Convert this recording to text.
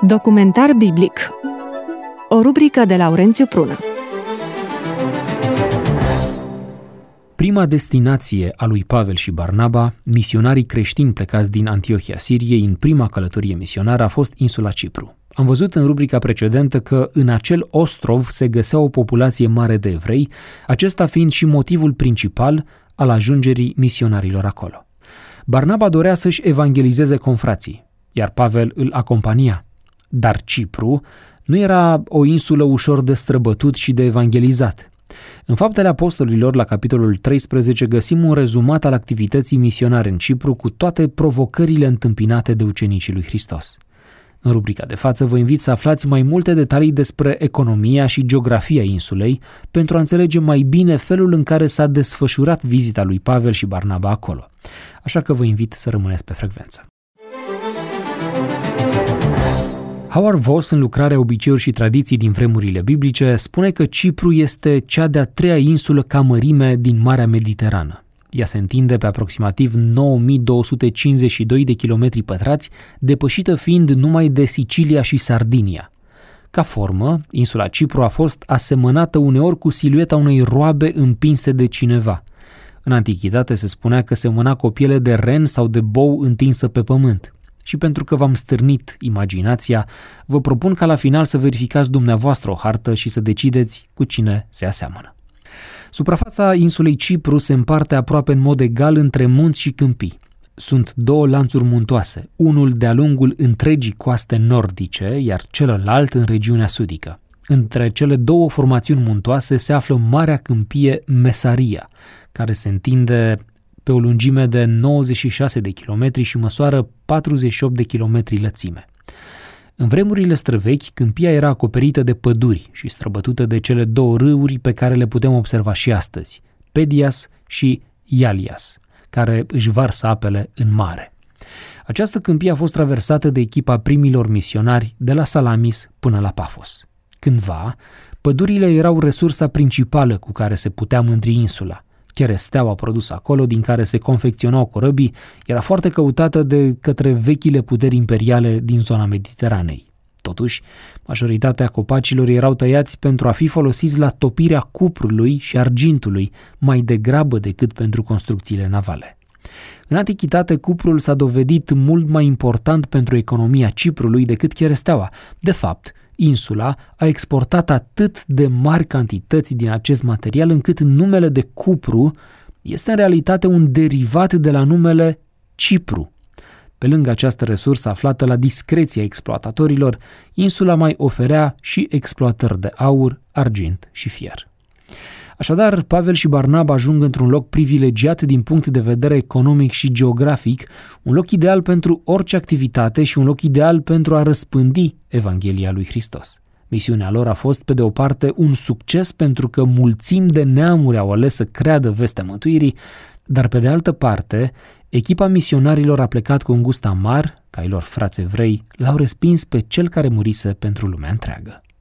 Documentar biblic. O rubrică de Laurențiu Prună. Prima destinație a lui Pavel și Barnaba, misionarii creștini plecați din Antiohia Siriei în prima călătorie misionară, a fost insula Cipru. Am văzut în rubrica precedentă că în acel ostrov se găsea o populație mare de evrei, acesta fiind și motivul principal al ajungerii misionarilor acolo. Barnaba dorea să-și evangelizeze confrații, iar Pavel îl acompania. Dar Cipru nu era o insulă ușor de străbătut și de evangelizat. În Faptele Apostolilor, la capitolul 13, găsim un rezumat al activității misionare în Cipru cu toate provocările întâmpinate de ucenicii lui Hristos. În rubrica de față vă invit să aflați mai multe detalii despre economia și geografia insulei pentru a înțelege mai bine felul în care s-a desfășurat vizita lui Pavel și Barnaba acolo. Așa că vă invit să rămâneți pe frecvență. Howard Voss, în lucrarea Obiceiuri și tradiții din vremurile biblice, spune că Cipru este cea de-a treia insulă ca mărime din Marea Mediterană. Ea se întinde pe aproximativ 9252 de kilometri pătrați, depășită fiind numai de Sicilia și Sardinia. Ca formă, insula Cipru a fost asemănată uneori cu silueta unei roabe împinse de cineva. În antichitate se spunea că semăna cu o piele de ren sau de bou întinsă pe pământ. Și pentru că v-am stârnit imaginația, vă propun ca la final să verificați dumneavoastră o hartă și să decideți cu cine se aseamănă. Suprafața insulei Cipru se împarte aproape în mod egal între munți și câmpii. Sunt două lanțuri muntoase, unul de-a lungul întregii coaste nordice, iar celălalt în regiunea sudică. Între cele două formațiuni muntoase se află marea câmpie Mesaria, care se întinde pe o lungime de 96 de kilometri și măsoară 48 de kilometri lățime. În vremurile străvechi, câmpia era acoperită de păduri și străbătută de cele două râuri pe care le putem observa și astăzi, Pedias și Ialias, care își varsă apele în mare. Această câmpie a fost traversată de echipa primilor misionari de la Salamis până la Pafos. Cândva, pădurile erau resursa principală cu care se putea mândri insula. Cheresteaua produsă acolo, din care se confecționau corăbii, era foarte căutată de către vechile puteri imperiale din zona Mediteranei. Totuși, majoritatea copacilor erau tăiați pentru a fi folosiți la topirea cuprului și argintului, mai degrabă decât pentru construcțiile navale. În antichitate, cuprul s-a dovedit mult mai important pentru economia Ciprului decât cheresteaua. De fapt, insula a exportat atât de mari cantități din acest material încât numele de cupru este în realitate un derivat de la numele Cipru. Pe lângă această resursă aflată la discreția exploatatorilor, insula mai oferea și exploatări de aur, argint și fier. Așadar, Pavel și Barnaba ajung într-un loc privilegiat din punct de vedere economic și geografic, un loc ideal pentru orice activitate și un loc ideal pentru a răspândi Evanghelia lui Hristos. Misiunea lor a fost, pe de o parte, un succes pentru că mulțimi de neamuri au ales să creadă vestea mântuirii, dar pe de altă parte, echipa misionarilor a plecat cu un gust amar, ca ai lor frați evrei l-au respins pe cel care murise pentru lumea întreagă.